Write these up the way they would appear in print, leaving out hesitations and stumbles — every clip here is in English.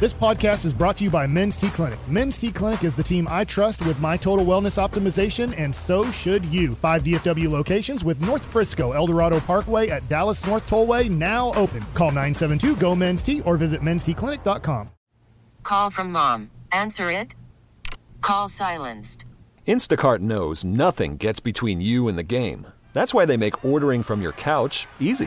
This podcast is brought to you by Men's T Clinic. Men's T Clinic is the team I trust with my total wellness optimization, and so should you. 5 DFW locations with North Frisco, Eldorado Parkway at Dallas North Tollway now open. Call 972-GO-MEN'S-T or visit mensteclinic.com. Call from mom. Answer it. Call silenced. Instacart knows nothing gets between you and the game. That's why they make ordering from your couch easy.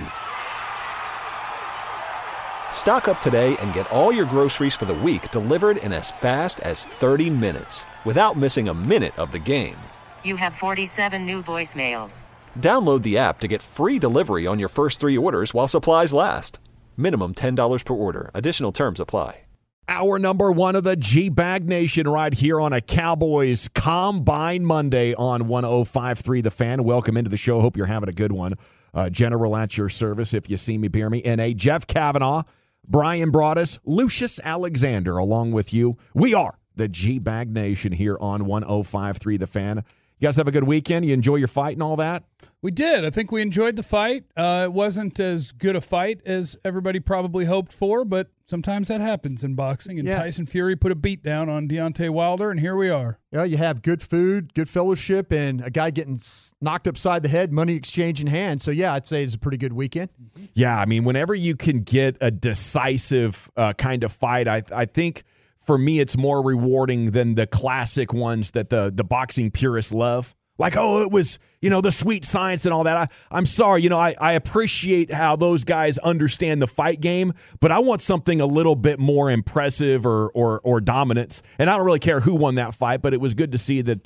Stock up today and get all your groceries for the week delivered in as fast as 30 minutes without missing a minute of the game. You have 47 new voicemails. Download the app to get free delivery on your first 3 orders while supplies last. Minimum $10 per order. Additional terms apply. Hour number 1 of the G-Bag Nation right here on a Cowboys Combine Monday on 105.3 The Fan. Welcome into the show. Hope you're having a good one. General at your service, if you see me, hear me. And a Jeff Kavanaugh, Brian Broaddus, Lucius Alexander, along with you. We are the G-Bag Nation here on 105.3 The Fan. You guys have a good weekend? You enjoy your fight and all that? We did. I think we enjoyed the fight. It wasn't as good a fight as everybody probably hoped for, but sometimes that happens in boxing. And Tyson Fury put a beat down on Deontay Wilder, and here we are. Yeah, you have good food, good fellowship, and a guy getting knocked upside the head, money exchange in hand. So, yeah, I'd say it's a pretty good weekend. Yeah, I mean, whenever you can get a decisive kind of fight, I think – for me, it's more rewarding than the classic ones that the boxing purists love. Like, oh, it was, the sweet science and all that. I'm sorry, I appreciate how those guys understand the fight game, but I want something a little bit more impressive or dominance. And I don't really care who won that fight, but it was good to see that,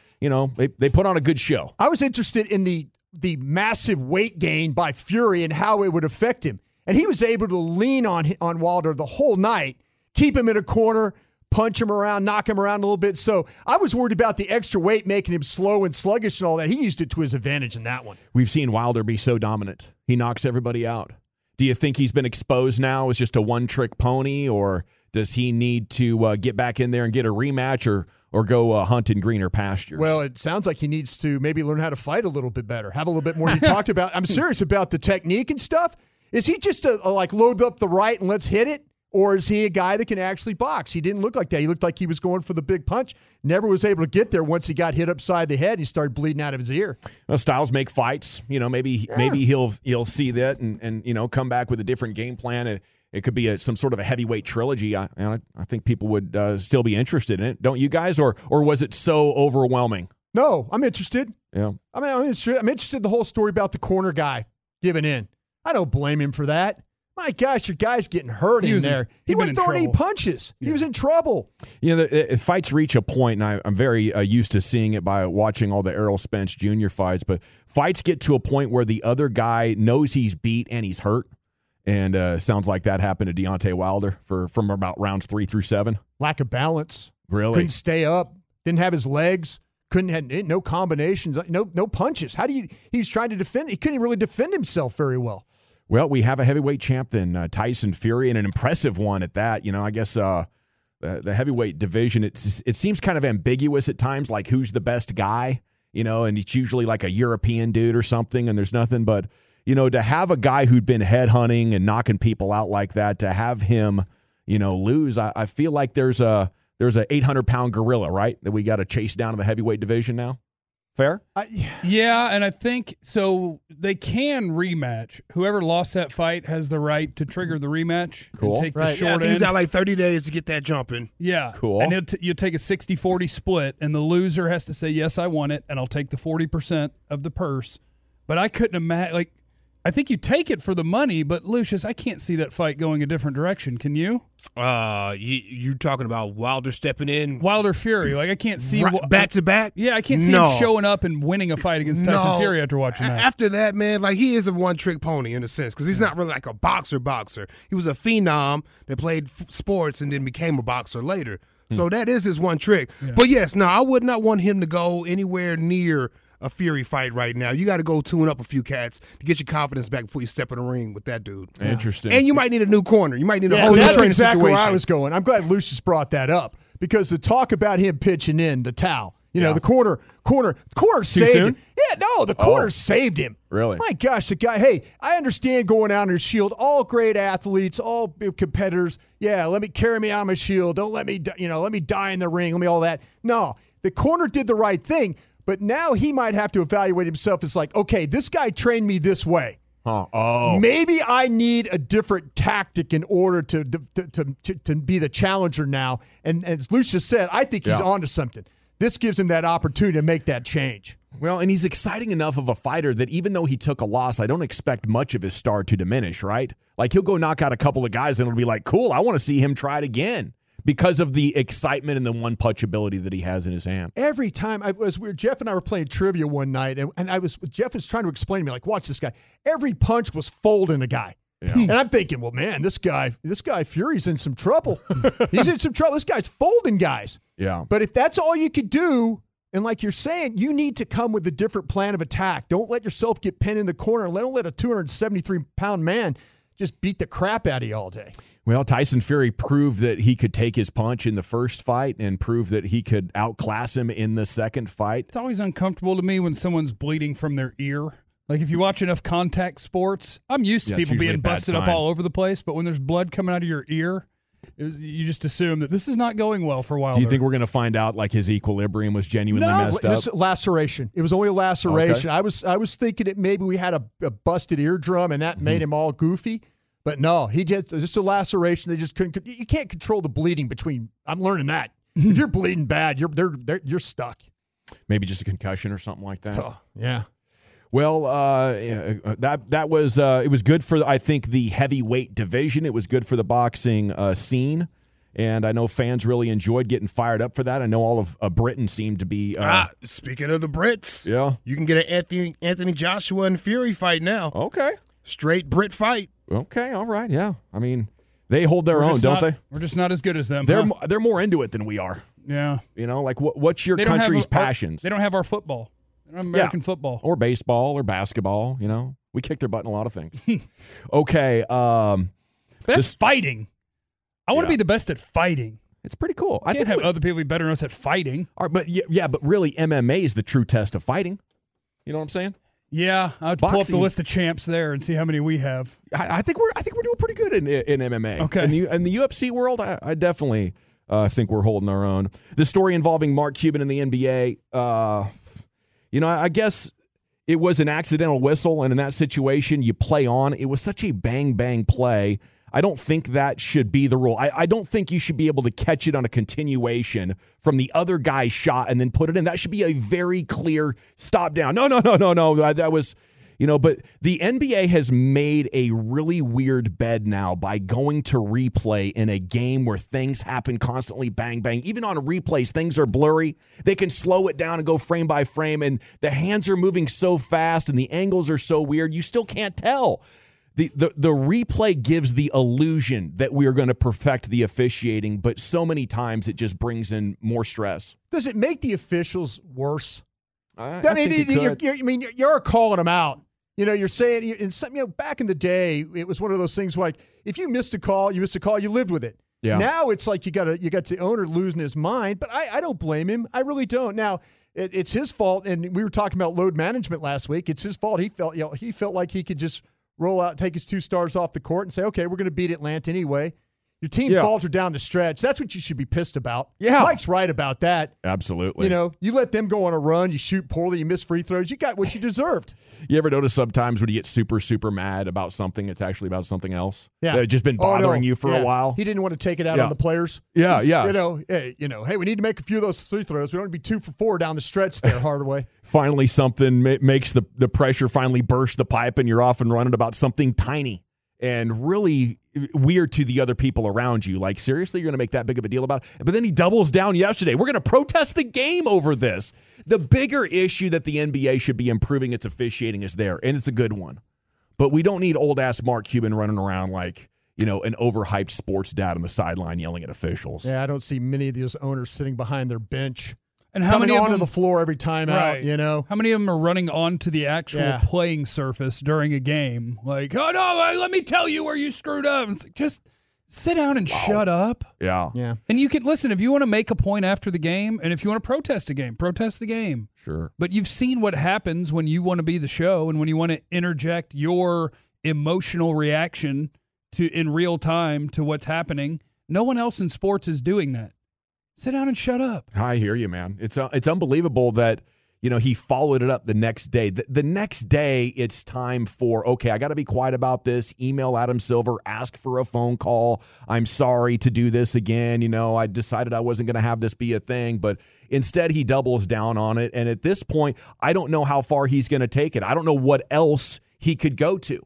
they put on a good show. I was interested in the massive weight gain by Fury and how it would affect him. And he was able to lean on Wilder the whole night, keep him in a corner, punch him around, knock him around a little bit. So I was worried about the extra weight making him slow and sluggish and all that. He used it to his advantage in that one. We've seen Wilder be so dominant. He knocks everybody out. Do you think he's been exposed now as just a one-trick pony, or does he need to get back in there and get a rematch or go hunt in greener pastures? Well, it sounds like he needs to maybe learn how to fight a little bit better, have a little bit more. He talked about, I'm serious about the technique and stuff. Is he just like load up the right and let's hit it? Or is he a guy that can actually box? He didn't look like that. He looked like he was going for the big punch. Never was able to get there. Once he got hit upside the head, he started bleeding out of his ear. Well, styles make fights. Maybe he'll see that and come back with a different game plan. It could be some sort of a heavyweight trilogy. I think people would still be interested in it. Don't you guys? Or was it so overwhelming? No, I'm interested. Yeah. I'm interested in the whole story about the corner guy giving in. I don't blame him for that. My gosh, your guy's getting hurt in there. He wasn't throwing any punches. Yeah. He was in trouble. Fights reach a point, and I'm very used to seeing it by watching all the Errol Spence Jr. fights, but fights get to a point where the other guy knows he's beat and he's hurt, and sounds like that happened to Deontay Wilder from about rounds 3 through 7. Lack of balance. Really? Couldn't stay up. Didn't have his legs. Had no combinations. No punches. He was trying to defend. He couldn't really defend himself very well. Well, we have a heavyweight champ then, Tyson Fury, and an impressive one at that. I guess the heavyweight division, it seems kind of ambiguous at times, like who's the best guy, and it's usually like a European dude or something, and there's nothing but, to have a guy who'd been headhunting and knocking people out like that, to have him, lose, I feel like there's a 800-pound gorilla, right, that we got to chase down in the heavyweight division now. Fair? Yeah, and I think so they can rematch. Whoever lost that fight has the right to trigger the rematch. Cool. And take the short end. He's got like 30 days to get that jumping. Yeah. Cool. And you take a 60-40 split, and the loser has to say, yes, I won it, and I'll take the 40% of the purse. But I couldn't imagine, I think you take it for the money, but Lucius, I can't see that fight going a different direction. Can you? You talking about Wilder stepping in? Wilder Fury. I can't see back to back? Yeah, I can't see him showing up and winning a fight against Tyson Fury after watching that. After that, man, he is a one-trick pony in a sense because he's not really like a boxer. He was a phenom that played sports and then became a boxer later. So that is his one trick. Yeah. But yes, I would not want him to go anywhere near a Fury fight right now. You got to go tune up a few cats to get your confidence back before you step in the ring with that dude. Yeah. Interesting. And you might need a new corner. You might need a whole new training situation. Where I was going. I'm glad Lucius brought that up because the talk about him pitching in the towel, You know, Yeah. the corner saved soon? him. Yeah, no, the corner saved him. Really? My gosh, the guy, hey, I understand going out on his shield. All great athletes, all competitors. Yeah, let me carry me on my shield. Don't let me, let me die in the ring. Let me all that. No, the corner did the right thing, but now he might have to evaluate himself as like, okay, this guy trained me this way. Huh. Oh. Maybe I need a different tactic in order to be the challenger now. And as Lucius said, I think he's onto something. This gives him that opportunity to make that change. Well, and he's exciting enough of a fighter that even though he took a loss, I don't expect much of his star to diminish, right? Like, he'll go knock out a couple of guys and it'll be like, cool, I want to see him try it again because of the excitement and the one-punch ability that he has in his hand. Every time Jeff and I were playing trivia one night, and Jeff was trying to explain to me, like, watch this guy. Every punch was folding a guy. Yeah. And I'm thinking, well, man, this guy Fury's in some trouble. He's in some trouble. This guy's folding guys. Yeah. But if that's all you could do, and like you're saying, you need to come with a different plan of attack. Don't let yourself get pinned in the corner. Don't let a 273-pound man just beat the crap out of you all day. Well, Tyson Fury proved that he could take his punch in the first fight and proved that he could outclass him in the second fight. It's always uncomfortable to me when someone's bleeding from their ear. Like, if you watch enough contact sports, I'm used to people being busted up all over the place, but when there's blood coming out of your ear, you just assume that this is not going well for Wilder. Do you think we're going to find out like his equilibrium was genuinely messed up? Just laceration. It was only a laceration. Okay. I was thinking that maybe we had a busted eardrum and that made him all goofy. But no, he just a laceration. They just couldn't. You can't control the bleeding between. I'm learning that. If you're bleeding bad, you're stuck. Maybe just a concussion or something like that. Oh, yeah. Well, that was it was good for, I think, the heavyweight division. It was good for the boxing scene, and I know fans really enjoyed getting fired up for that. I know all of Britain seemed to be. Speaking of the Brits, yeah, you can get an Anthony Joshua and Fury fight now. Okay, straight Brit fight. Okay, all right, yeah. I mean, they hold their own, don't they? We're just not as good as them. They're more into it than we are. Yeah, you know, like what's your country's passions? They don't have our football. American football. Or baseball or basketball, you know. We kick their butt in a lot of things. Okay. Best fighting. I want to be the best at fighting. It's pretty cool. I can't have other people be better than us at fighting. But really MMA is the true test of fighting. You know what I'm saying? Yeah, I'll have to pull up the list of champs there and see how many we have. I think we're doing pretty good in MMA. Okay. In the UFC world, I definitely think we're holding our own. The story involving Mark Cuban in the NBA, I guess it was an accidental whistle, and in that situation, you play on. It was such a bang-bang play. I don't think that should be the rule. I don't think you should be able to catch it on a continuation from the other guy's shot and then put it in. That should be a very clear stop down. No. That was... but the NBA has made a really weird bed now by going to replay in a game where things happen constantly, bang, bang. Even on replays, things are blurry. They can slow it down and go frame by frame, and the hands are moving so fast and the angles are so weird, you still can't tell. The replay gives the illusion that we are going to perfect the officiating, but so many times it just brings in more stress. Does it make the officials worse? I mean, you're calling them out. You're saying, back in the day, it was one of those things like, if you missed a call, you lived with it. Yeah. Now it's like you got the owner losing his mind, but I don't blame him. I really don't. Now, it's his fault, and we were talking about load management last week. It's his fault. He felt like he could just roll out, take his 2 stars off the court and say, okay, we're going to beat Atlanta anyway. Your team faltered down the stretch. That's what you should be pissed about. Yeah. Mike's right about that. Absolutely. You let them go on a run, you shoot poorly, you miss free throws, you got what you deserved. You ever notice sometimes when you get super, super mad about something, it's actually about something else? Yeah. It's just been bothering you for a while? He didn't want to take it out on the players. Yeah. Hey, we need to make a few of those free throws. We don't want to be 2 for 4 down the stretch there, Hardaway. Finally, something makes the pressure finally burst the pipe, and you're off and running about something tiny and really weird to the other people around you. Like, seriously, you're going to make that big of a deal about it? But then he doubles down yesterday. We're going to protest the game over this. The bigger issue that the NBA should be improving its officiating is there, and it's a good one. But we don't need old-ass Mark Cuban running around like, an overhyped sports dad on the sideline yelling at officials. Yeah, I don't see many of those owners sitting behind their bench. And how coming many onto the floor every time out, How many of them are running onto the actual playing surface during a game? Like, oh, no, let me tell you where you screwed up. It's like, just Sit down and shut up. Yeah. Yeah. And you can listen if you want to make a point after the game, and if you want to protest a game, protest the game. Sure. But you've seen what happens when you want to be the show and when you want to interject your emotional reaction to in real time to what's happening. No one else in sports is doing that. Sit down and shut up. I hear you, man. It's unbelievable that, he followed it up the next day. The next day, it's time for, okay, I got to be quiet about this. Email Adam Silver, ask for a phone call. I'm sorry to do this again. I decided I wasn't going to have this be a thing, but instead he doubles down on it. And at this point, I don't know how far he's going to take it. I don't know what else he could go to.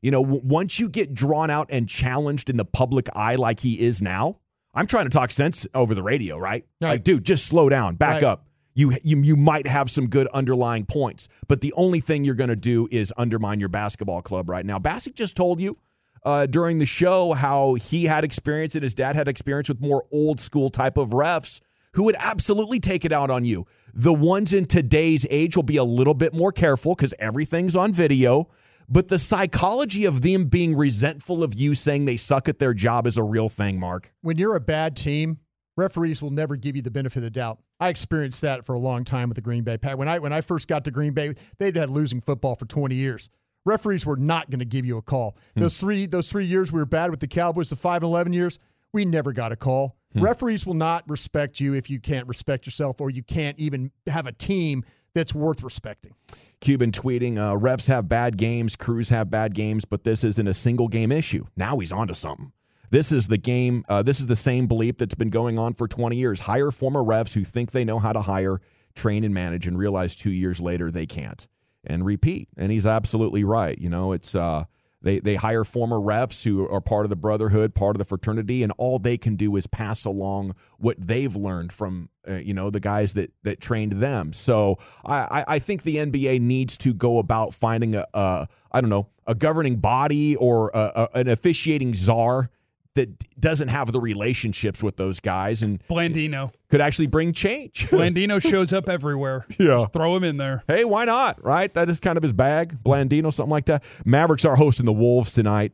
Once you get drawn out and challenged in the public eye like he is now, I'm trying to talk sense over the radio, right? Like, dude, just slow down, back up. You might have some good underlying points, but the only thing you're going to do is undermine your basketball club right now. Bassick just told you during the show how he had experience and his dad had experience with more old school type of refs who would absolutely take it out on you. The ones in today's age will be a little bit more careful because everything's on video, but the psychology of them being resentful of you saying they suck at their job is a real thing, Mark. When you're a bad team, referees will never give you the benefit of the doubt. I experienced that for a long time with the Green Bay Packers. When I first got to Green Bay, they'd had losing football for 20 years. Referees were not going to give you a call. Those three years we were bad with the Cowboys, the 5-11 years, we never got a call. Referees will not respect you if you can't respect yourself or you can't even have a team that's worth respecting. Cuban tweeting, refs have bad games, crews have bad games, but this isn't a single game issue. Now he's onto something. This is the game. This is the same belief that's been going on for 20 years. Hire former refs who think they know how to hire, train, and manage, and realize 2 years later they can't. And repeat. And he's absolutely right. It's they hire former refs who are part of the brotherhood, part of the fraternity, and all they can do is pass along what they've learned from the guys that trained them. So I think the NBA needs to go about finding a governing body or an officiating czar that doesn't have the relationships with those guys and Blandino could actually bring change. Blandino shows up everywhere. Yeah. Just throw him in there. Hey, why not, right? That is kind of his bag, Blandino, something like that. Mavericks are hosting the Wolves tonight.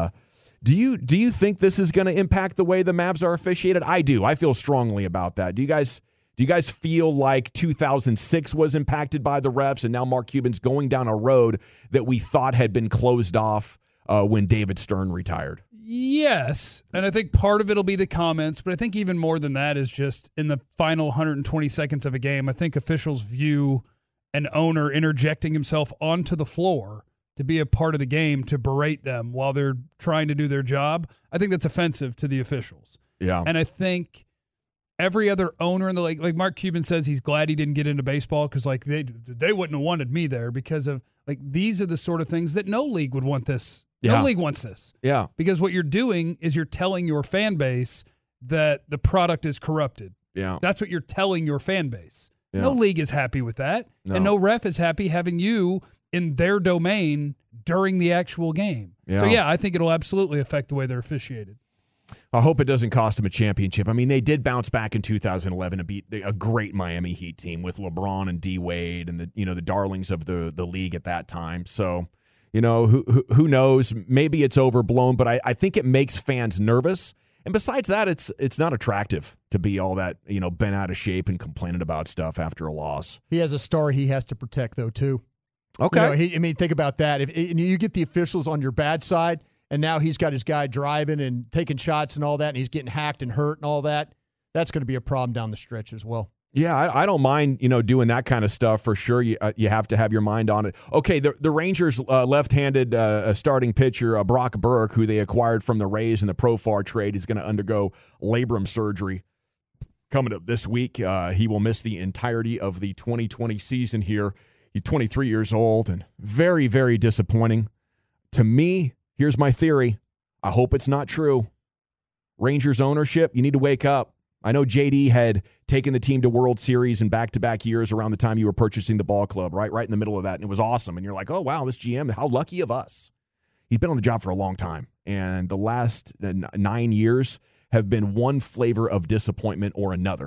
Do you think this is going to impact the way the Mavs are officiated? I do. I feel strongly about that. Do you guys feel like 2006 was impacted by the refs and now Mark Cuban's going down a road that we thought had been closed off when David Stern retired? Yes, and I think part of it will be the comments, but I think even more than that is just in the final 120 seconds of a game, I think officials view an owner interjecting himself onto the floor to be a part of the game to berate them while they're trying to do their job. I think that's offensive to the officials. Yeah. And I think every other owner in the league, like Mark Cuban says he's glad he didn't get into baseball because like they wouldn't have wanted me there because of like these are the sort of things that no league would want this. Yeah. No league wants this. Yeah. Because what you're doing is you're telling your fan base that the product is corrupted. Yeah. That's what you're telling your fan base. Yeah. No league is happy with that. No. And no ref is happy having you in their domain during the actual game. Yeah. So, yeah, I think it'll absolutely affect the way they're officiated. I hope it doesn't cost them a championship. I mean, they did bounce back in 2011 to beat a great Miami Heat team with LeBron and D Wade and the darlings of the league at that time. So, who knows? Maybe it's overblown, but I think it makes fans nervous. And besides that, it's not attractive to be all that, bent out of shape and complaining about stuff after a loss. He has a star he has to protect, though, too. Okay. Think about that. If you get the officials on your bad side, and now he's got his guy driving and taking shots and all that, and he's getting hacked and hurt and all that, that's going to be a problem down the stretch as well. Yeah, I don't mind, doing that kind of stuff for sure. You have to have your mind on it. Okay, the Rangers left-handed starting pitcher Brock Burke, who they acquired from the Rays in the Profar trade, is going to undergo labrum surgery coming up this week. He will miss the entirety of the 2020 season here. He's 23 years old and very, very disappointing. To me, here's my theory. I hope it's not true. Rangers ownership, you need to wake up. I know JD had taken the team to World Series in back-to-back years around the time you were purchasing the ball club, right in the middle of that, and it was awesome. And you're like, oh, wow, this GM, how lucky of us. He's been on the job for a long time, and the last 9 years have been one flavor of disappointment or another.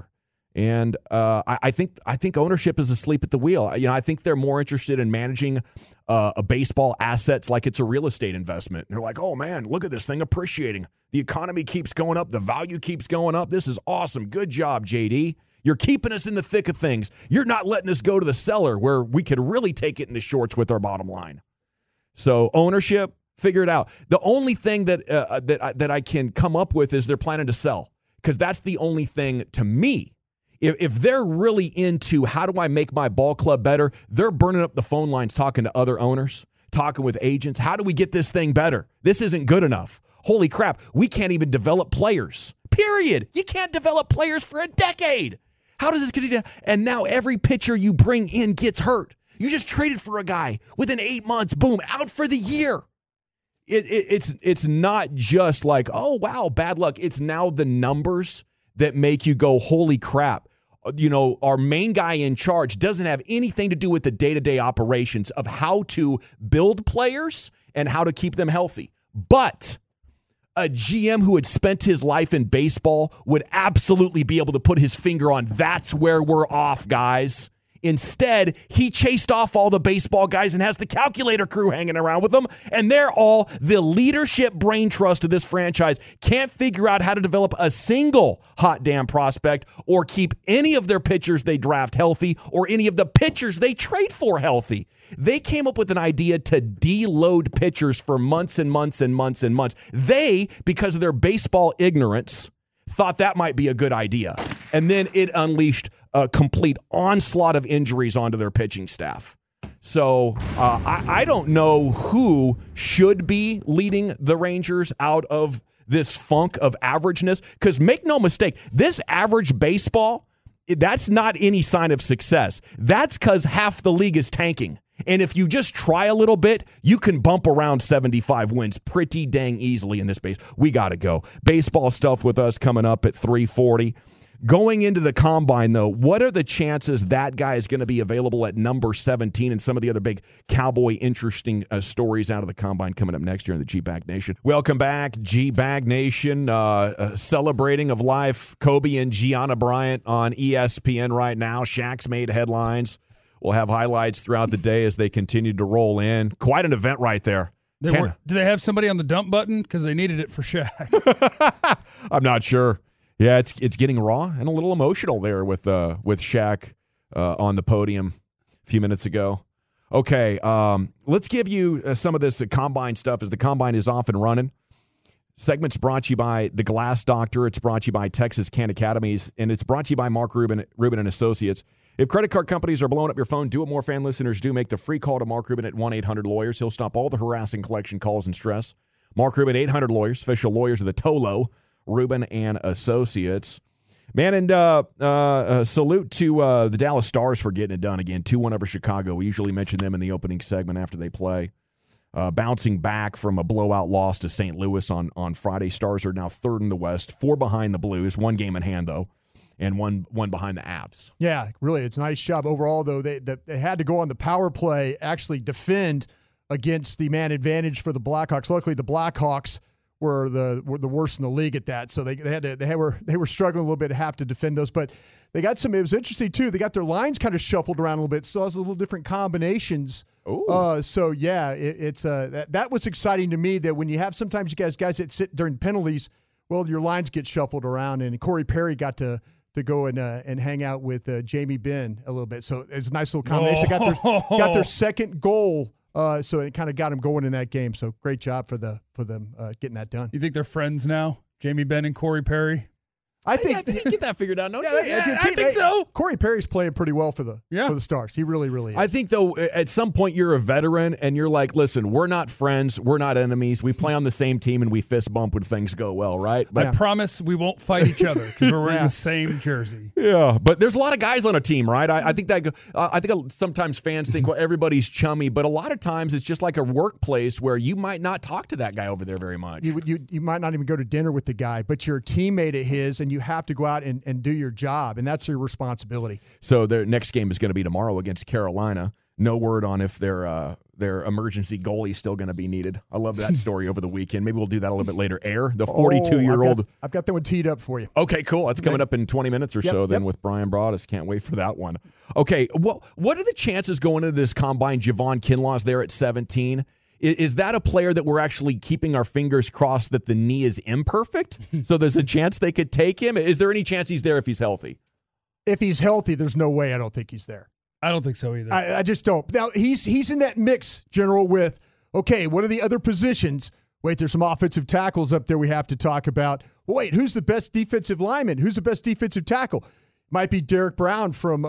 And I think ownership is asleep at the wheel. I think they're more interested in managing a baseball assets like it's a real estate investment. And they're like, oh man, look at this thing appreciating. The economy keeps going up. The value keeps going up. This is awesome. Good job, JD. You're keeping us in the thick of things. You're not letting us go to the cellar where we could really take it in the shorts with our bottom line. So ownership, figure it out. The only thing that I can come up with is they're planning to sell, because that's the only thing to me. If they're really into how do I make my ball club better, they're burning up the phone lines talking to other owners, talking with agents. How do we get this thing better? This isn't good enough. Holy crap, we can't even develop players, period. You can't develop players for a decade. How does this continue? And now every pitcher you bring in gets hurt. You just traded for a guy within 8 months, boom, out for the year. It's not just like, oh, wow, bad luck. It's now the numbers that make you go, holy crap. Our main guy in charge doesn't have anything to do with the day-to-day operations of how to build players and how to keep them healthy. But a GM who had spent his life in baseball would absolutely be able to put his finger on, that's where we're off, guys. Instead, he chased off all the baseball guys and has the calculator crew hanging around with them, and they're all the leadership brain trust of this franchise. Can't figure out how to develop a single hot damn prospect or keep any of their pitchers they draft healthy or any of the pitchers they trade for healthy. They came up with an idea to deload pitchers for months and months and months and months. They, because of their baseball ignorance, thought that might be a good idea. And then it unleashed a complete onslaught of injuries onto their pitching staff. So I don't know who should be leading the Rangers out of this funk of averageness, because make no mistake, this average baseball, that's not any sign of success. That's because half the league is tanking. And if you just try a little bit, you can bump around 75 wins pretty dang easily in this base. We got to go. Baseball stuff with us coming up at 3:40. Going into the combine, though, what are the chances that guy is going to be available at number 17 and some of the other big Cowboy interesting stories out of the combine coming up next year in the G-Bag Nation? Welcome back, G-Bag Nation. Celebrating of life, Kobe and Gianna Bryant on ESPN right now. Shaq's made headlines. We'll have highlights throughout the day as they continue to roll in. Quite an event right there. Do they have somebody on the dump button? Because they needed it for Shaq. I'm not sure. Yeah, it's getting raw and a little emotional there with Shaq on the podium a few minutes ago. Okay, let's give you some of this combine stuff as the combine is off and running. Segment's brought to you by The Glass Doctor. It's brought to you by Texas Can Academies, and it's brought to you by Mark Rubin and Associates. If credit card companies are blowing up your phone, do what more fan listeners do. Make the free call to Mark Rubin at 1-800-LAWYERS. He'll stop all the harassing collection calls and stress. Mark Rubin, 800-LAWYERS, official lawyers of the Tolo, Rubin and Associates. Man, and salute to the Dallas Stars for getting it done again. 2-1 over Chicago. We usually mention them in the opening segment after they play. Bouncing back from a blowout loss to St. Louis on Friday. Stars are now third in the West, 4 behind the Blues, 1 game in hand, though. And one behind the Avs. Yeah, really, it's a nice job overall, though. They had to go on the power play, actually defend against the man advantage for the Blackhawks. Luckily, the Blackhawks were the worst in the league at that, so they were struggling a little bit to have to defend those. But they got some. It was interesting too. They got their lines kind of shuffled around a little bit, so it was a little different combinations. So yeah, it's that was exciting to me. That when you have sometimes you guys that sit during penalties, well, your lines get shuffled around, and Corey Perry got to go and hang out with Jamie Benn a little bit. So it's a nice little combination. Got their second goal, so it kind of got them going in that game. So great job for them getting that done. You think they're friends now, Jamie Benn and Corey Perry? I think get that figured out. No, I think so. Corey Perry's playing pretty well for the Stars. He really, really is. I think, though, at some point you're a veteran and you're like, listen, we're not friends. We're not enemies. We play on the same team and we fist bump when things go well, right? But I promise we won't fight each other because we're wearing the same jersey. Yeah, but there's a lot of guys on a team, right? I think sometimes fans think, well, everybody's chummy, but a lot of times it's just like a workplace where you might not talk to that guy over there very much. You might not even go to dinner with the guy, but you're a teammate of his and you have to go out and do your job, and that's your responsibility. So their next game is going to be tomorrow against Carolina. No word on if they're their emergency goalie is still going to be needed. I love that story over the weekend. Maybe we'll do that a little bit later. Air, the 42-year-old. I've got that one teed up for you. Okay, cool. That's coming up in 20 minutes or so then with Brian Broaddus. Can't wait for that one. Okay, what are the chances going into this combine? Javon Kinlaw's there at 17. Is that a player that we're actually keeping our fingers crossed that the knee is imperfect? So there's a chance they could take him? Is there any chance he's there if he's healthy? If he's healthy, there's no way I don't think he's there. I don't think so either. I just don't. Now, he's in that mix, General, with, okay, what are the other positions? Wait, there's some offensive tackles up there we have to talk about. Wait, who's the best defensive lineman? Who's the best defensive tackle? Might be Derek Brown from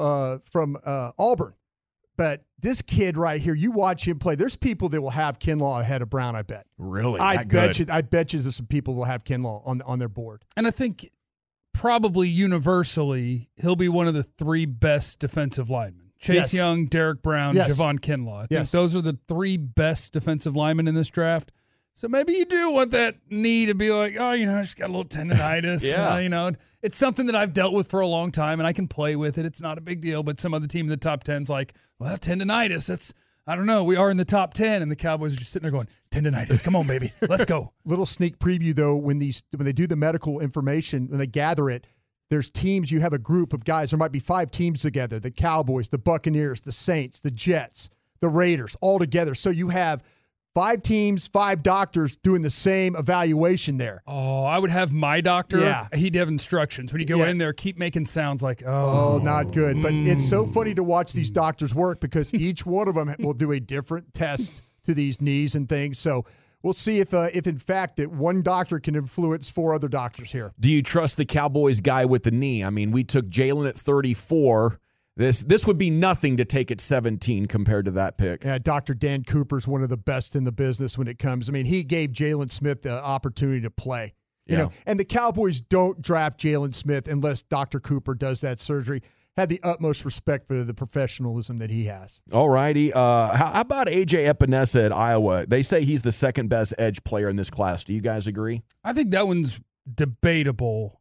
Auburn. But this kid right here, you watch him play. There's people that will have Kinlaw ahead of Brown, I bet. Really? I bet you there's some people that will have Kinlaw on their board. And I think probably universally, he'll be one of the 3 best defensive linemen. Chase Young, Derek Brown, Javon Kinlaw. I think those are the 3 best defensive linemen in this draft. So maybe you do want that knee to be like, oh, I just got a little tendonitis. It's something that I've dealt with for a long time, and I can play with it. It's not a big deal. But some other team in the top 10's like, well, tendonitis, that's, I don't know. We are in the top 10, and the Cowboys are just sitting there going, tendonitis, come on, baby. Let's go. Little sneak preview, though, when they do the medical information, when they gather it, there's teams, you have a group of guys. There might be 5 teams together, the Cowboys, the Buccaneers, the Saints, the Jets, the Raiders, all together. So you have 5 teams, 5 doctors doing the same evaluation there. Oh, I would have my doctor. Yeah. He'd have instructions. When you go in there, keep making sounds like, not good. But it's so funny to watch these doctors work because each one of them will do a different test to these knees and things. So we'll see if in fact that one doctor can influence 4 other doctors here. Do you trust the Cowboys guy with the knee? I mean, we took Jalen at 34. This would be nothing to take at 17 compared to that pick. Yeah, Dr. Dan Cooper's one of the best in the business when it comes. I mean, he gave Jalen Smith the opportunity to play. You know, and the Cowboys don't draft Jalen Smith unless Dr. Cooper does that surgery. Had the utmost respect for the professionalism that he has. All righty. How about A.J. Epinesa at Iowa? They say he's the second best edge player in this class. Do you guys agree? I think that one's debatable.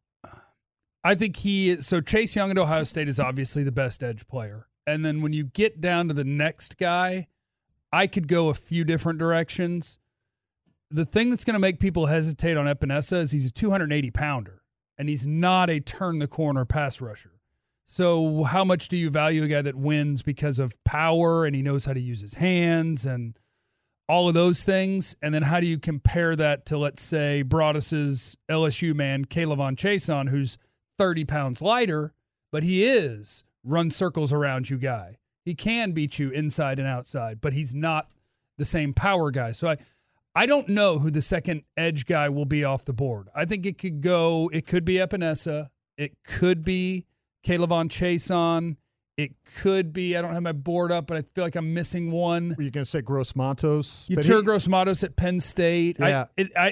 I think so Chase Young at Ohio State is obviously the best edge player. And then when you get down to the next guy, I could go a few different directions. The thing that's going to make people hesitate on Epinesa is he's a 280-pounder, and he's not a turn-the-corner pass rusher. So how much do you value a guy that wins because of power and he knows how to use his hands and all of those things? And then how do you compare that to, let's say, Broaddus's LSU man, K'Lavon Chaisson, who's 30 pounds lighter, but he is run circles around you guy. He can beat you inside and outside, but he's not the same power guy. So I don't know who the second edge guy will be off the board. I think it could be Epinesa. It could be K'Lavon Chaisson. It could be, I don't have my board up, but I feel like I'm missing one. Were you going to say Gross Matos? Gross Matos at Penn State. Yeah.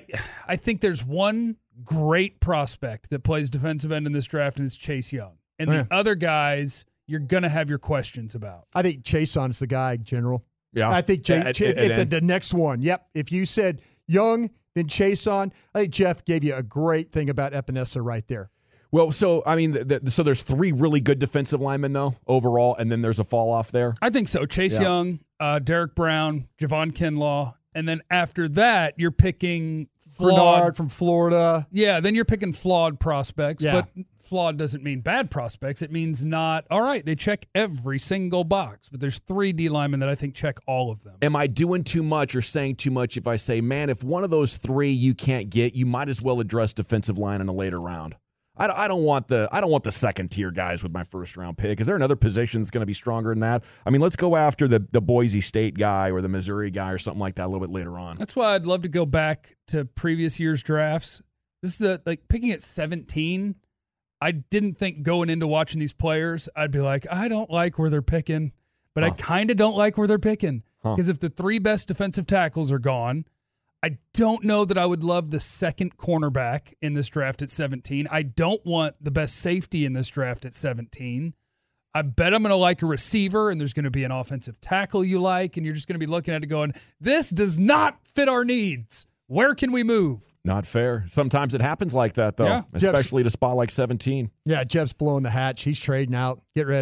I think there's one great prospect that plays defensive end in this draft, and it's Chase Young. And the other guys, you're going to have your questions about. I think Chaisson's the guy, General. Yeah. I think the next one. Yep. If you said Young, then Chaisson, I think Jeff gave you a great thing about Epinesa right there. Well, so, I mean, so there's 3 really good defensive linemen, though, overall, and then there's a fall off there? I think so. Chase Young, Derek Brown, Javon Kinlaw, and then after that, you're picking Bernard from Florida. Yeah, then you're picking flawed prospects, Yeah. but flawed doesn't mean bad prospects. It means not, all right, they check every single box, but there's 3 D linemen that I think check all of them. Am I doing too much or saying too much if I say, man, if one of those 3 you can't get, you might as well address defensive line in a later round? I don't want the second tier guys with my first round pick. Is there another position that's going to be stronger than that? I mean, let's go after the Boise State guy or the Missouri guy or something like that a little bit later on. That's why I'd love to go back to previous year's drafts. This is picking at 17. I didn't think going into watching these players, I'd be like, I don't like where they're picking, but I kind of don't like where they're picking because if the 3 best defensive tackles are gone, I don't know that I would love the second cornerback in this draft at 17. I don't want the best safety in this draft at 17. I bet I'm going to like a receiver, and there's going to be an offensive tackle you like, and you're just going to be looking at it going, this does not fit our needs. Where can we move? Not fair. Sometimes it happens like that, though, especially at a spot like 17. Yeah, Jeff's blowing the hatch. He's trading out. Get ready.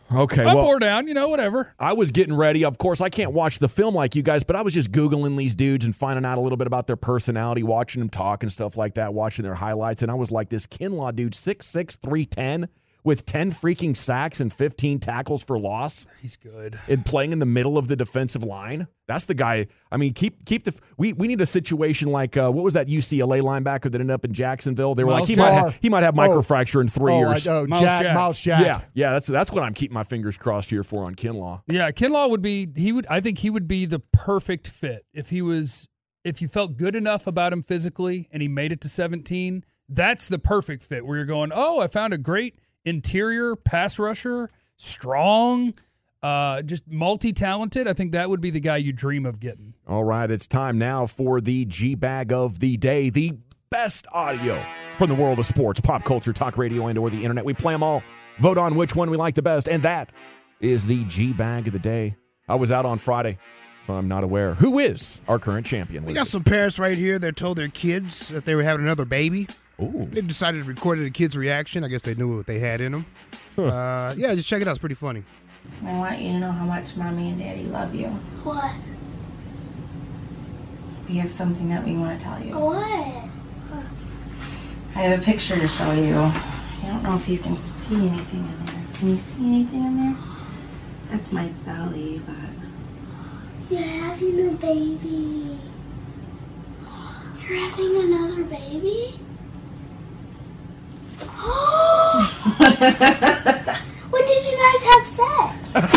Okay, Up well, or down, whatever. I was getting ready. Of course, I can't watch the film like you guys, but I was just Googling these dudes and finding out a little bit about their personality, watching them talk and stuff like that, watching their highlights. And I was like, this Kinlaw dude, 6'6", 310, with 10 freaking sacks and 15 tackles for loss. He's good. And playing in the middle of the defensive line. That's the guy. I mean, keep the. We need a situation like what was that UCLA linebacker that ended up in Jacksonville? They were Miles like he might have microfracture in 3 years. Miles Jack. Yeah. That's what I'm keeping my fingers crossed here for on Kinlaw. Yeah, Kinlaw would be. I think he would be the perfect fit if you felt good enough about him physically and he made it to 17. That's the perfect fit where you're going, oh, I found a great interior pass rusher, strong, just multi-talented. I think that would be the guy you dream of getting. All right, it's time now for the G-Bag of the day, the best audio from the world of sports, pop culture, talk radio, and or the internet. We play them all, vote on which one we like the best, and that is the G-Bag of the day. I was out on Friday, so I'm not aware. Who is our current champion? We got some parents right here that told their kids that they were having another baby. Ooh. They decided to record the kid's reaction. I guess they knew what they had in them. Yeah, just check it out. It's pretty funny. I want you to know how much Mommy and Daddy love you. What? We have something that we want to tell you. What? I have a picture to show you. I don't know if you can see anything in there. Can you see anything in there? That's my belly, but... You're having a baby. You're having another baby? When did you guys have sex?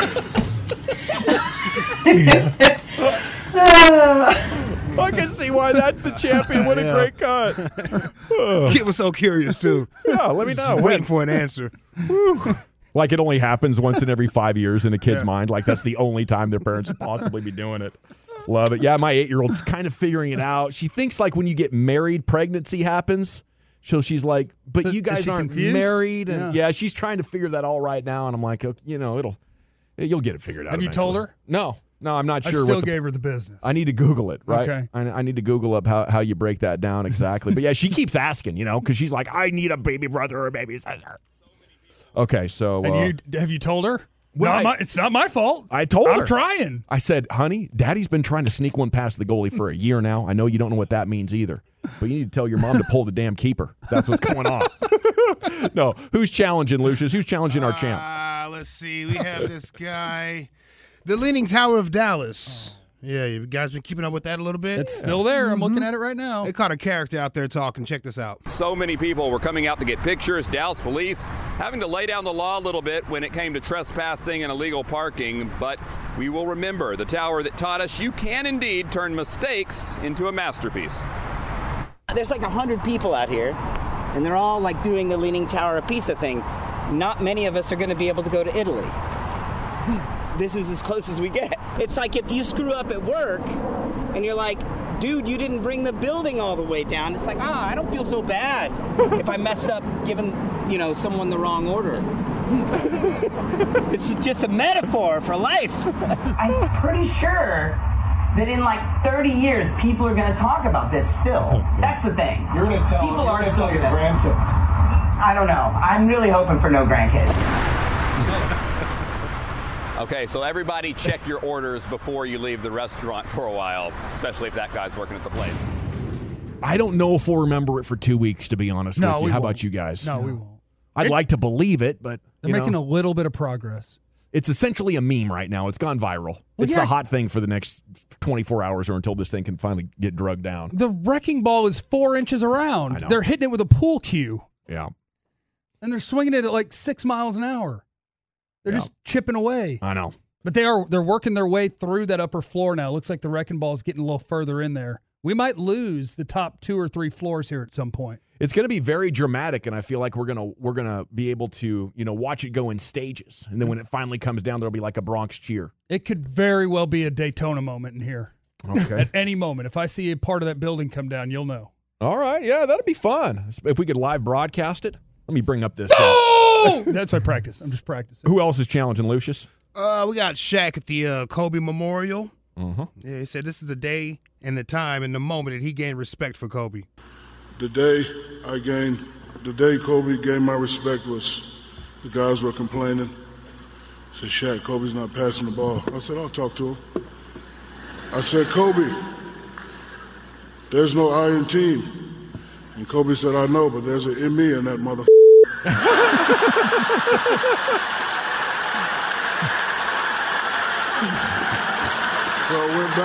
I can see why that's the champion. What a great cut. Kid was so curious, too. Yeah, let me know. Waiting for an answer. Like it only happens once in every 5 years in a kid's mind. Like that's the only time their parents would possibly be doing it. Love it. Yeah, my 8-year-old's kind of figuring it out. She thinks like when you get married, pregnancy happens. So she's like, but So you guys aren't confused? married. And yeah, she's trying to figure that all right now. And I'm like, okay, you'll get it figured out. Have you eventually. told her? No, I'm not I sure. still gave her the business. I need to Google it, right? Okay. I need to Google up how you break that down exactly. But yeah, she keeps asking, because she's like, I need a baby brother or a baby sister. Okay, so. And have you told her? Well, It's not my fault. I told her. I'm trying. I said, honey, Daddy's been trying to sneak one past the goalie for a year now. I know you don't know what that means either. But you need to tell your mom to pull the damn keeper. That's what's going on. No, who's challenging, Lucius? Who's challenging our champ? Let's see. We have this guy. The Leaning Tower of Dallas. Yeah, you guys been keeping up with that a little bit? It's still there. I'm looking at it right now. They caught a character out there talking. Check this out. So many people were coming out to get pictures. Dallas police having to lay down the law a little bit when it came to trespassing and illegal parking. But we will remember the tower that taught us you can indeed turn mistakes into a masterpiece. There's like 100 people out here, and they're all like doing the Leaning Tower of Pisa thing. Not many of us are going to be able to go to Italy. This is as close as we get. It's like if you screw up at work and you're like, dude, you didn't bring the building all the way down. It's like, I don't feel so bad if I messed up giving, someone the wrong order. It's just a metaphor for life. I'm pretty sure that in like 30 years, people are going to talk about this still. That's the thing. You're going to tell people are still your going to grandkids. I don't know. I'm really hoping for no grandkids. Okay, so everybody check your orders before you leave the restaurant for a while, especially if that guy's working at the place. I don't know if we'll remember it for 2 weeks, to be honest with you. How about you guys? No, we won't. I'd like to believe it, but they're making a little bit of progress. It's essentially a meme right now. It's gone viral. It's the hot thing for the next 24 hours or until this thing can finally get drugged down. The wrecking ball is 4 inches around. I know. They're hitting it with a pool cue. Yeah. And they're swinging it at like 6 miles an hour. They're just chipping away. I know. But they're working their way through that upper floor now. It looks like the wrecking ball is getting a little further in there. We might lose the top 2 or 3 floors here at some point. It's going to be very dramatic, and I feel like we're gonna be able to watch it go in stages, and then when it finally comes down, there'll be like a Bronx cheer. It could very well be a Daytona moment in here. Okay. At any moment, if I see a part of that building come down, you'll know. All right, yeah, that'd be fun if we could live broadcast it. Let me bring up this. That's my practice. I'm just practicing. Who else is challenging, Lucius? We got Shaq at the Kobe Memorial. Mm-hmm. Yeah, he said this is the day and the time and the moment that he gained respect for Kobe. The day Kobe gained my respect was the guys were complaining. said, Shaq, Kobe's not passing the ball. I said, I'll talk to him. I said, Kobe, there's no I in team. And Kobe said, I know, but there's an in me in that motherfucker. So I went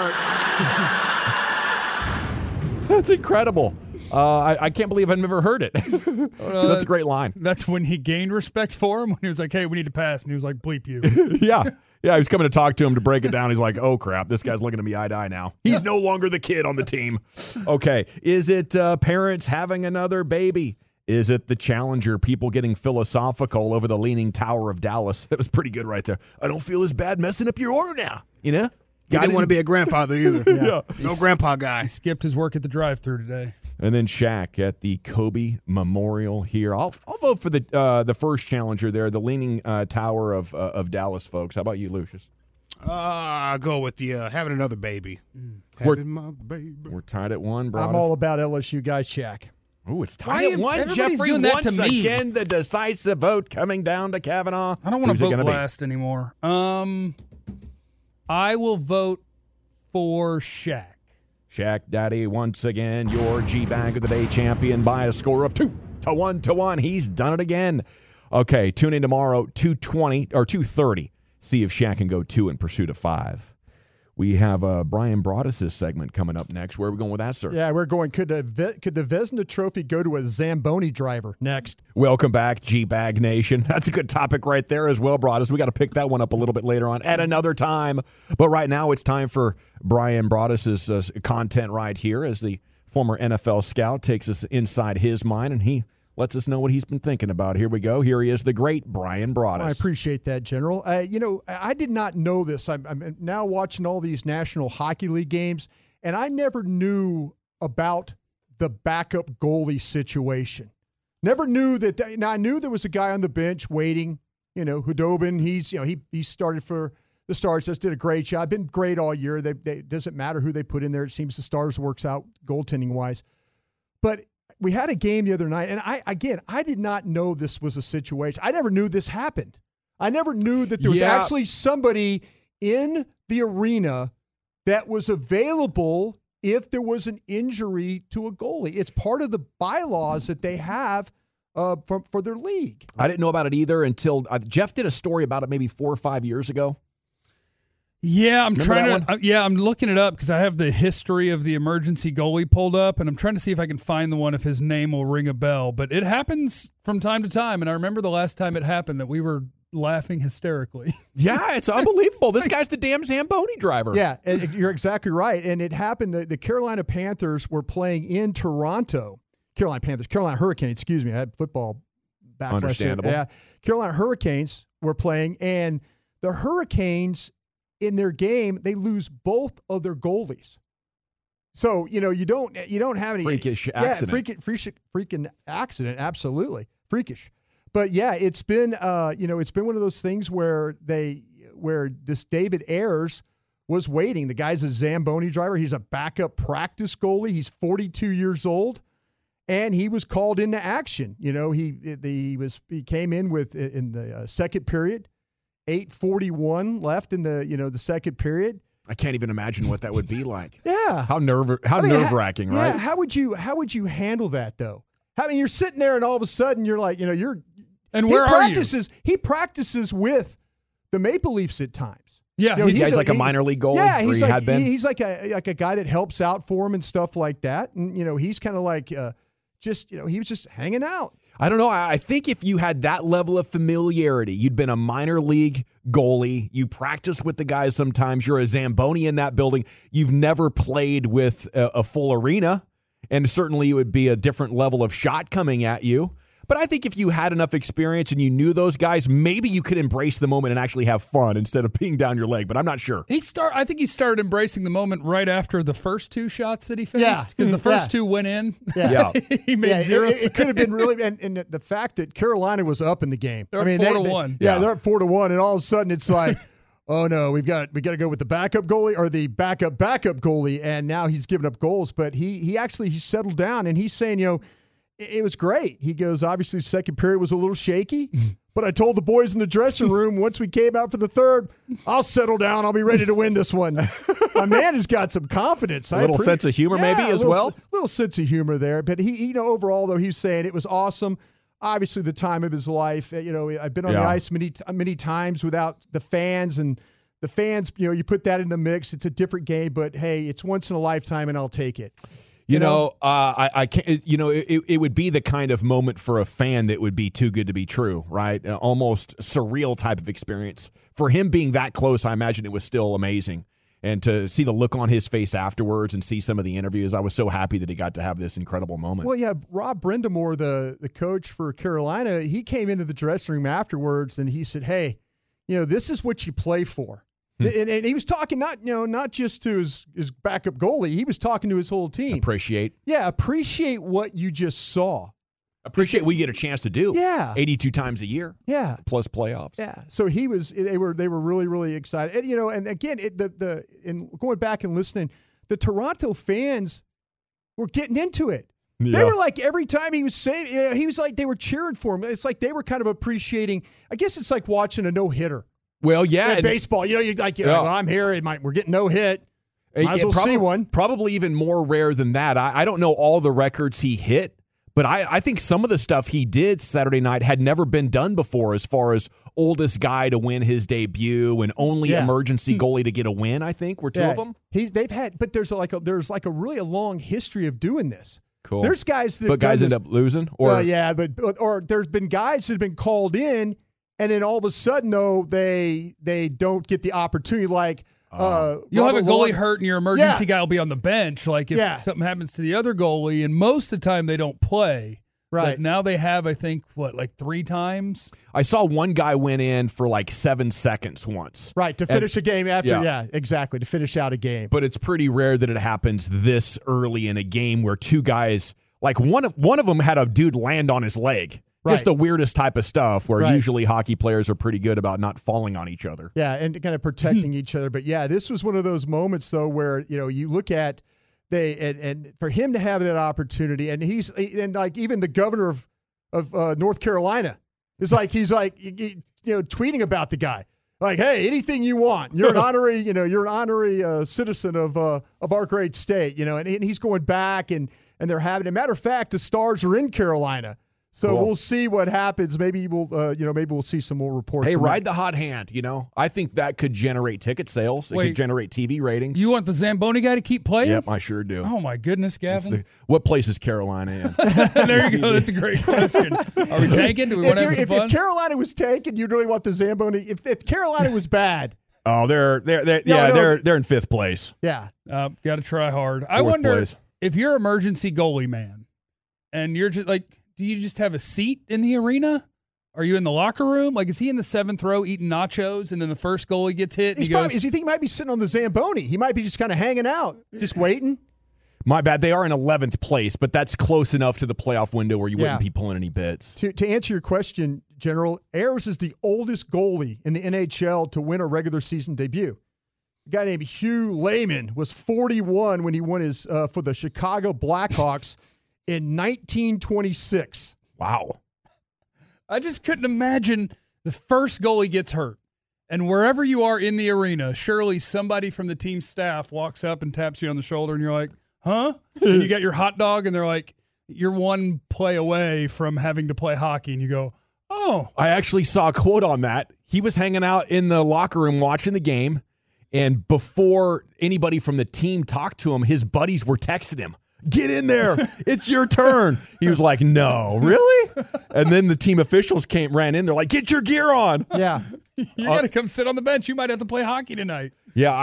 back. That's incredible. I can't believe I've never heard it. That's a great line. That's when he gained respect for him, when he was like, hey, we need to pass. And he was like, bleep you. Yeah. Yeah, he was coming to talk to him to break it down. He's like, oh, crap, this guy's looking at me eye to eye now. He's no longer the kid on the team. Okay, is it parents having another baby? Is it the challenger, people getting philosophical over the Leaning Tower of Dallas? That was pretty good right there. I don't feel as bad messing up your order now, you know? He didn't want to be a grandfather either. Yeah. No grandpa guy. He skipped his work at the drive-thru today. And then Shaq at the Kobe Memorial here. I'll vote for the first challenger there, the Leaning Tower of Dallas, folks. How about you, Lucius? I'll go with the having another baby. We're My baby. We're tied at one, I'm all about LSU guys, Shaq. Ooh, it's tied at one. Everybody's Jeffrey, doing that once to me. again, the decisive vote coming down to Kavanaugh. I don't want to Who's it vote gonna be? last anymore. I will vote for Shaq. Shaq Daddy, once again, your G-Bag of the Day champion by a score of 2-1. He's done it again. Okay, tune in tomorrow, 2:20 or 2:30. See if Shaq can go 2 in pursuit of 5. We have Brian Broaddus' segment coming up next. Where are we going with that, sir? Yeah, we're going, could the Vezina Trophy go to a Zamboni driver next? Welcome back, G-Bag Nation. That's a good topic right there as well, Broaddus. We got to pick that one up a little bit later on at another time. But right now it's time for Brian Broaddus' content right here as the former NFL scout takes us inside his mind, and he lets us know what he's been thinking about. Here we go. Here he is, the great Brian Broaddus. I appreciate that, General. I did not know this. I'm now watching all these National Hockey League games, and I never knew about the backup goalie situation. Never knew that. Now, I knew there was a guy on the bench waiting, Hudobin. He started for the Stars, just did a great job. Been great all year. It doesn't matter who they put in there. It seems the Stars works out goaltending-wise. But we had a game the other night, and I did not know this was a situation. I never knew this happened. I never knew that there was actually somebody in the arena that was available if there was an injury to a goalie. It's part of the bylaws that they have for their league. I didn't know about it either until Jeff did a story about it maybe 4 or 5 years ago. Yeah, I'm Remember trying to. I'm looking it up because I have the history of the emergency goalie pulled up, and I'm trying to see if I can find the one if his name will ring a bell. But it happens from time to time, and I remember the last time it happened that we were laughing hysterically. Yeah, it's unbelievable. This guy's the damn Zamboni driver. Yeah, you're exactly right. And it happened. The Carolina Panthers were playing in Toronto. Carolina Hurricanes. Excuse me, I had football background. Understandable. Yeah, Carolina Hurricanes were playing, and the Hurricanes, in their game, they lose both of their goalies. So, you don't have any freakish accident. Yeah, freaking accident, absolutely. Freakish. But yeah, it's been it's been one of those things where this David Ayers was waiting. The guy's a Zamboni driver. He's a backup practice goalie. He's 42 years old, and he was called into action. He came in in the second period. 8:41 left in the second period. I can't even imagine what that would be like. Yeah, how nerve-wracking, right? Yeah, how would you handle that though? I mean, you're sitting there and all of a sudden you're like, and where are you? He practices with the Maple Leafs at times. Yeah, he's like a minor league goalie. Yeah, he's he's like a guy that helps out for him and stuff like that. And he's kind of like he was just hanging out. I don't know. I think if you had that level of familiarity, you'd been a minor league goalie, you practiced with the guys sometimes, you're a Zamboni in that building, you've never played with a full arena, and certainly it would be a different level of shot coming at you. But I think if you had enough experience and you knew those guys, maybe you could embrace the moment and actually have fun instead of being down your leg. But I'm not sure. I think he started embracing the moment right after the first 2 shots that he faced, because the first 2 went in. Yeah, he made 0. It could have been really, and the fact that Carolina was up in the game. They're 4-1. Yeah, they're at 4-1, and all of a sudden it's like, oh no, we got to go with the backup goalie or the backup goalie, and now he's giving up goals. But he settled down, and he's saying, it was great. He goes, obviously, the second period was a little shaky, But I told the boys in the dressing room once we came out for the third, I'll settle down. I'll be ready to win this one. My man has got some confidence. A little sense of humor maybe as well. Little sense of humor there. But he overall, though, he's saying it was awesome. Obviously, the time of his life. I've been on the ice many times without the fans, and the fans, you put that in the mix. It's a different game, but hey, it's once in a lifetime, and I'll take it. I can't. It would be the kind of moment for a fan that would be too good to be true, right? Almost surreal type of experience. For him being that close, I imagine it was still amazing. And to see the look on his face afterwards and see some of the interviews, I was so happy that he got to have this incredible moment. Well, yeah, Rob Brindamore, the coach for Carolina, he came into the dressing room afterwards and he said, "Hey, this is what you play for." And he was talking not just to his backup goalie. He was talking to his whole team. Appreciate what you just saw. Appreciate what you get a chance to do. Yeah, 82 times a year. Yeah, plus playoffs. Yeah. So they were really, really excited. And, and again, in going back and listening, the Toronto fans were getting into it. Yeah. They were like, every time he was saying, he was like, they were cheering for him. It's like they were kind of appreciating. I guess it's like watching a no hitter. Well, yeah. Baseball, you're like, well, I'm here. We're getting no hit. Might as well see one. Probably even more rare than that. I don't know all the records he hit, but I think some of the stuff he did Saturday night had never been done before, as far as oldest guy to win his debut and only emergency goalie to get a win. I think were two of them. But there's a really long history of doing this. Cool. There's guys that but guys end up losing, or or there's been guys that have been called in. And then all of a sudden, though, they don't get the opportunity. Like you'll have a goalie hurt, and your emergency guy will be on the bench. Like if something happens to the other goalie, and most of the time they don't play. Right. But now they have, I think, 3 times? I saw one guy went in for 7 seconds once. Right, to finish a game after. Yeah, exactly, to finish out a game. But it's pretty rare that it happens this early in a game where two guys, one of them had a dude land on his leg. Right. Just the weirdest type of stuff where usually hockey players are pretty good about not falling on each other. Yeah, and kind of protecting each other. But yeah, this was one of those moments though where you look at and for him to have that opportunity, and even the governor of North Carolina is tweeting about the guy. Like, hey, anything you want. You're an honorary citizen of our great state. And he's going back and they're having. As a matter of fact, the Stars are in Carolina. So We'll see what happens. Maybe we'll see some more reports. Hey, ride the hot hand. I think that could generate ticket sales. It could generate TV ratings. You want the Zamboni guy to keep playing? Yep, I sure do. Oh my goodness, Gavin! What place is Carolina in? There you go. That's a great question. Are we tanking? Do we want to have some fun? If Carolina was tanking, you'd really want the Zamboni. If Carolina was bad. Oh, they're in 5th place. Yeah, got to try hard. I wonder if you're emergency goalie man, and you're just like. Do you just have a seat in the arena? Are you in the locker room? Is he in the 7th row eating nachos, and then the first goalie gets hit? And you think he might be sitting on the Zamboni? He might be just kind of hanging out, just waiting. My bad. They are in 11th place, but that's close enough to the playoff window where you wouldn't be pulling any bits. To answer your question, General, Ayers is the oldest goalie in the NHL to win a regular season debut. A guy named Hugh Lehman was 41 when he won his for the Chicago Blackhawks. In 1926. Wow. I just couldn't imagine the first goalie gets hurt. And wherever you are in the arena, surely somebody from the team staff walks up and taps you on the shoulder and you're like, huh? And you got your hot dog and they're like, you're one play away from having to play hockey. And you go, oh. I actually saw a quote on that. He was hanging out in the locker room watching the game. And before anybody from the team talked to him, his buddies were texting him. Get in there. It's your turn. He was like, no, really? And then the team officials ran in. They're like, get your gear on. Yeah. You got to come sit on the bench. You might have to play hockey tonight. Yeah,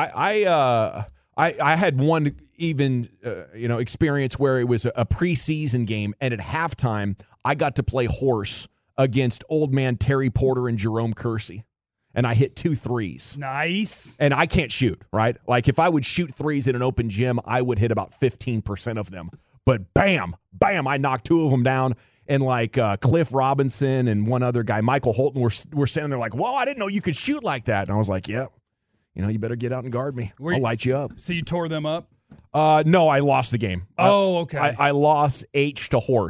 I had one even experience where it was a preseason game, and at halftime, I got to play horse against old man Terry Porter and Jerome Kersey. And I hit 2 threes. Nice. And I can't shoot, right? If I would shoot threes in an open gym, I would hit about 15% of them. But bam, I knocked 2 of them down. And Cliff Robinson and one other guy, Michael Holton, were standing there like, whoa, I didn't know you could shoot like that. And I was like, yeah, you better get out and guard me. I'll light you up. So you tore them up? No, I lost the game. Oh, okay. I lost H to horse.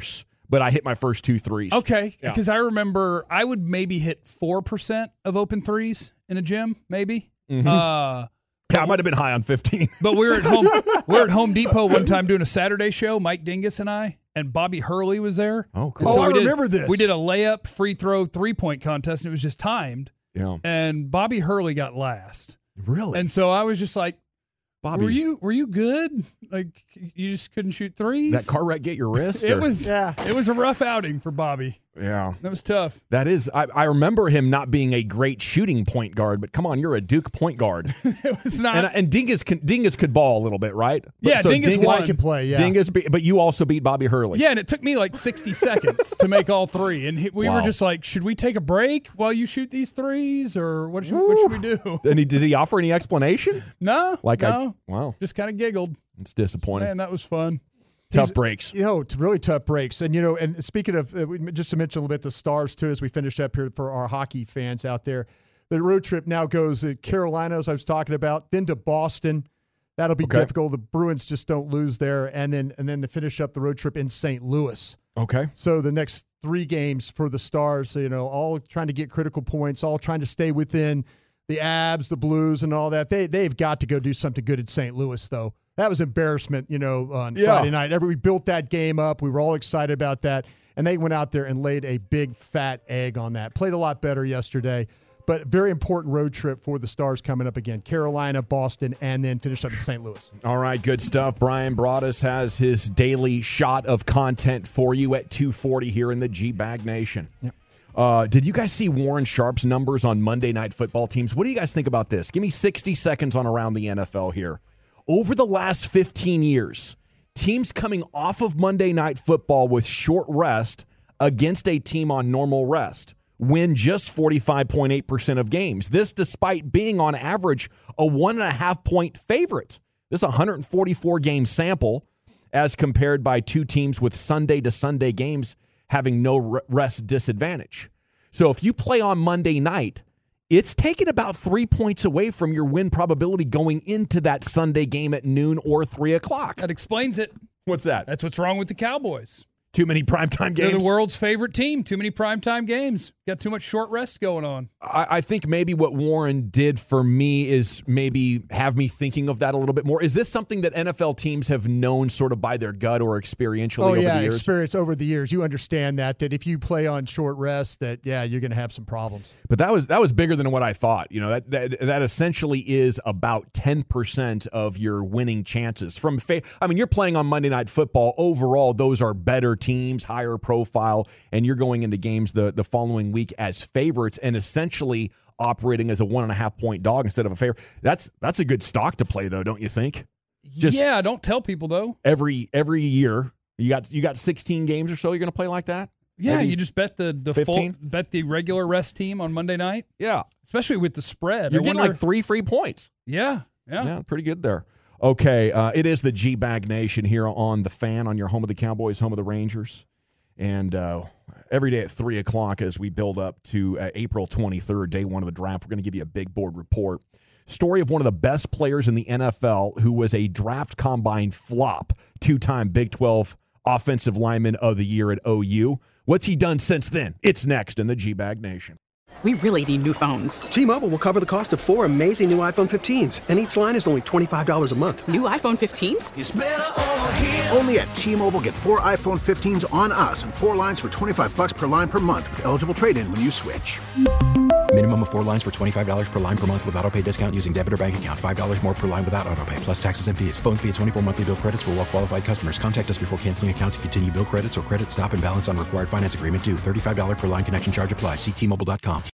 but I hit my first 2 threes. Okay, Yeah. because I remember I would maybe hit 4% of open threes in a gym, maybe. Mhm. I might have been high on 15. But we were at home. We were at Home Depot one time doing a Saturday show. Mike Dingus and I, and Bobby Hurley was there. Oh, And cool. I we remember this. We did a layup, free throw, 3-point contest, and it was just timed. Yeah. And Bobby Hurley got last. Really? And so I was just like, Bobby, were you good? Like you just couldn't shoot threes? that car wreck get your wrist? It or- was a rough outing for Bobby. Yeah. That was tough. That is, I remember him not being a great shooting point guard, but come on, you're a Duke point guard. It was not. And Dingus could ball a little bit, right? Yeah, Dingus won. can play, yeah. Dingus, but you also beat Bobby Hurley. Yeah, and it took me like 60 seconds to make all three. And we were Wow. just like, should we take a break while you shoot these threes? Or what should we do? And did he offer any explanation? No. Wow. Just kind of giggled. It's disappointing. Man, that was fun. Tough breaks. It's really tough breaks. And, and speaking of, just to mention a little bit the Stars, too, as we finish up here for our hockey fans out there, the road trip now goes to Carolina, as I was talking about, then to Boston. That'll be difficult. The Bruins just don't lose there. And then to finish up the road trip in St. Louis. Okay. So the next 3 games for the Stars, all trying to get critical points, all trying to stay within the Abs, the Blues, and all that. They've got to go do something good at St. Louis, though. That was embarrassment, on Friday night. We built that game up. We were all excited about that. And they went out there and laid a big, fat egg on that. Played a lot better yesterday. But very important road trip for the Stars coming up again. Carolina, Boston, and then finish up in St. Louis. All right, good stuff. Brian Broaddus has his daily shot of content for you at 2:40 here in the G-Bag Nation. Yep. Did you guys see Warren Sharp's numbers on Monday Night Football teams? What do you guys think about this? Give me 60 seconds on around the NFL here. Over the last 15 years, teams coming off of Monday Night Football with short rest against a team on normal rest win just 45.8% of games. This despite being on average a 1.5-point favorite. This is a 144-game sample as compared by 2 teams with Sunday to Sunday games having no rest disadvantage. So if you play on Monday night, it's taken about 3 points away from your win probability going into that Sunday game at noon or 3 o'clock. That explains it. What's that? That's what's wrong with the Cowboys. Too many primetime games. They're the world's favorite team. Too many primetime games. Got too much short rest going on. I think maybe what Warren did for me is maybe have me thinking of that a little bit more. Is this something that NFL teams have known sort of by their gut or experientially over the years? Experience over the years. You understand that if you play on short rest, you're going to have some problems. But that was bigger than what I thought. That essentially is about 10% of your winning chances. You're playing on Monday Night Football. Overall, those are better teams, higher profile, and you're going into games the following week as favorites and essentially operating as a 1.5-point dog instead of a favorite. That's a good stock to play, though, don't you think? Don't tell people though. Every year you got 16 games or so you're going to play like that. Yeah, Maybe you just bet the 15? bet the regular rest team on Monday night. Yeah, especially with the spread. You're getting like 3 free points. Yeah, pretty good there. Okay, it is the G-Bag Nation here on The Fan, on your home of the Cowboys, home of the Rangers. And every day at 3 o'clock as we build up to April 23rd, day 1 of the draft, we're going to give you a big board report. Story of one of the best players in the NFL who was a draft combine flop, 2-time Big 12 Offensive Lineman of the Year at OU. What's he done since then? It's next in the G-Bag Nation. We really need new phones. T-Mobile will cover the cost of 4 amazing new iPhone 15s, and each line is only $25 a month. New iPhone 15s? It's better over here. Only at T-Mobile, get 4 iPhone 15s on us and 4 lines for $25 per line per month with eligible trade-in when you switch. Minimum of 4 lines for $25 per line per month with autopay discount using debit or bank account. $5 more per line without autopay, plus taxes and fees. Phone fee at 24 monthly bill credits for well-qualified customers. Contact us before canceling account to continue bill credits or credit stop and balance on required finance agreement due. $35 per line connection charge applies. See T-Mobile.com.